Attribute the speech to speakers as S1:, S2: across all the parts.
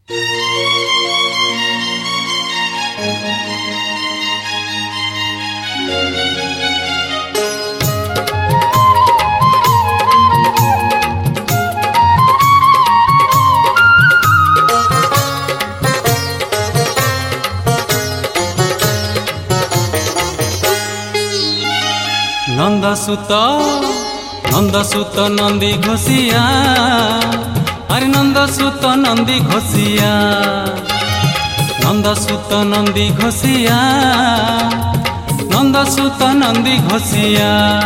S1: नंदसुत नंदी घोषिया, अरे नंदसुत नंदी घोषिया, नंदसुत नंदी घोषिया, नंदसुत नंदी घोषिया।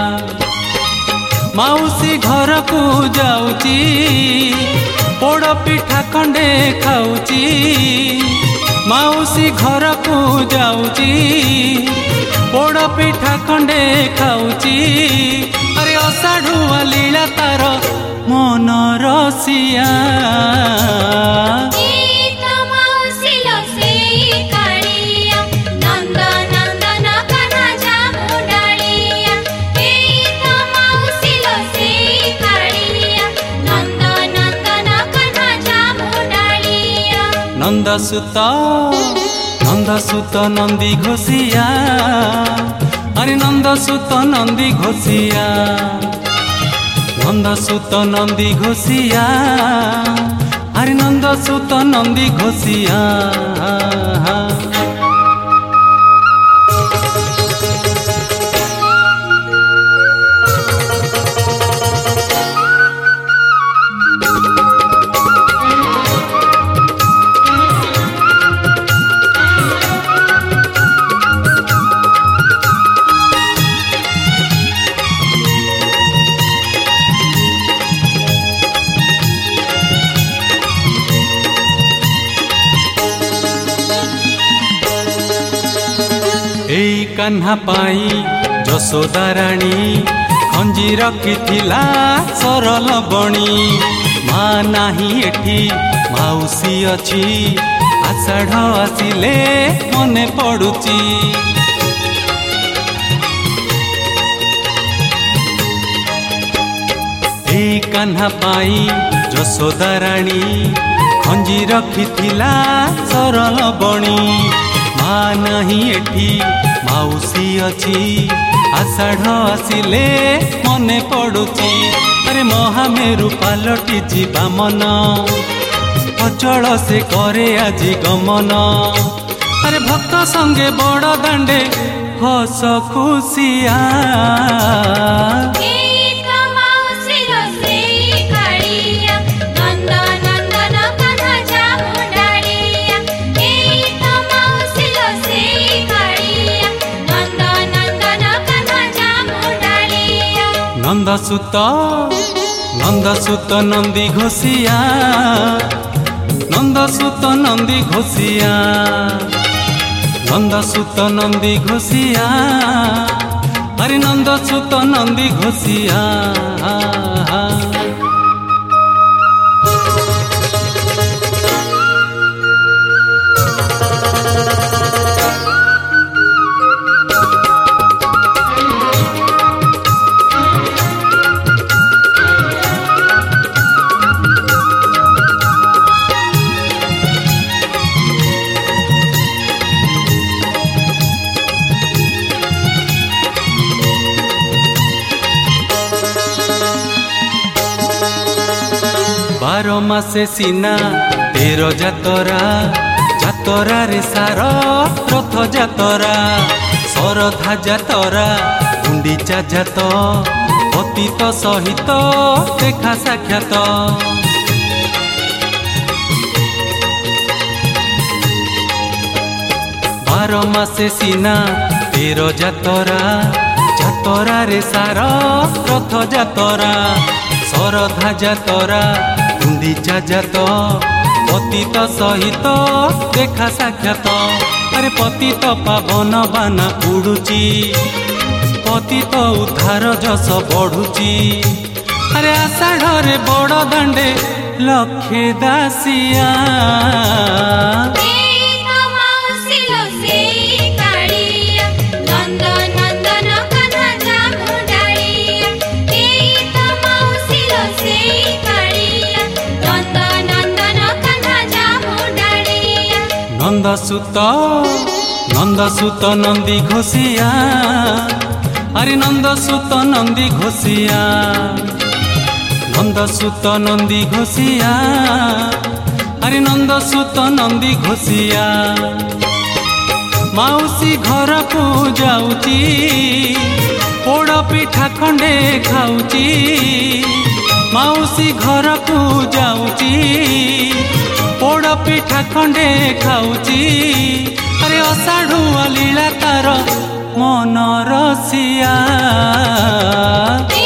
S1: माउसी घर को जाऊची, पोड़ पिठा खंडे खाऊची। माउसी घर को जाऊची, पोड़ पिठा खंडे खाऊची। अरे अषाढ़ुआ लीला तार मन रसिया। नंदसुत नंदसुत नंदी घोषिया, अरे नंदसुत नंदी घोषिया, नंदसुत नंदी घोषिया, अरे नंदसुत नंदी घोषिया। कान्हा पाई जशोदा राणी खंजी रखिथिला सरल बणी। माँ नाही एठी माउसी अछि, आषाढ़ आसिले मने पड़ुची। ए कान्हा पाई जशोदा राणी खंजी रखिथिला सरल बणी। माँ नाही एठी माउसी अछि, आषाढ़ आसिले मने पड़ुची। अरे महामेरु पालटी जीवा मन, अचल से करे आजी गमन। अरे भक्त संगे बड़ दांडे हस खुशिया। नंदसुत नंदसुत नंदी घोषिया, नंदसुत नंदी घोषिया, नंदसुत नंदी घोषिया, अरे नंदसुत नंदी घोषिया। बारो मासे सीना तेरो जातरा, जातरा रे सार रथ जातरा। सरधा जातरा गुंडीचा जात, पतित सहित देखा साक्षात। बारो मासे सीना तेरो जातरा, जातरा रे सार रथ जातरा। सरधा जातरा गुंडीचा जात, पतित सहित देखा साक्षात। अरे पतित पावन बाना उड़ुची, पतित उद्धार जस बढ़ुची। अरे आषाढ़ रे बड़ दांडे लक्षे दासिया।
S2: नंदसुत
S1: नंदसुत नंदसुत नंदी घोषिया अरे नंदसुत नंदी घोषिया नंदसुत नंदी घोषिया अरे नंदसुत नंदी घोषिया माउसी घर को जाऊची पोड़ पिठा खंडे खाऊची माउसी घर को जाऊची पोड़ पिठा खंडे खाऊची अरे अषाढ़ुआ लीला तार मन रसिया।